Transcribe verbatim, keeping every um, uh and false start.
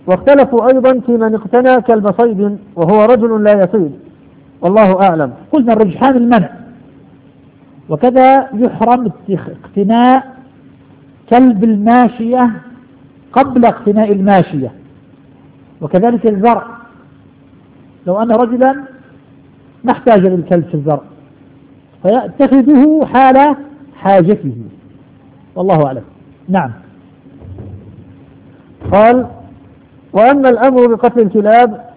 واختلفوا أيضا في من اقتنى كلب صيد وهو رجل لا يصيد، والله أعلم. قلنا الرجحان المنع، وكذا يحرم اقتناء كلب الماشية قبل اقتناء الماشية، وكذلك الزرع، لو أن رجلا ما احتاج للكلب في الزرع فيتخذه حال حاجته، والله أعلم. نعم. قال: وأما الأمر بقتل الكلاب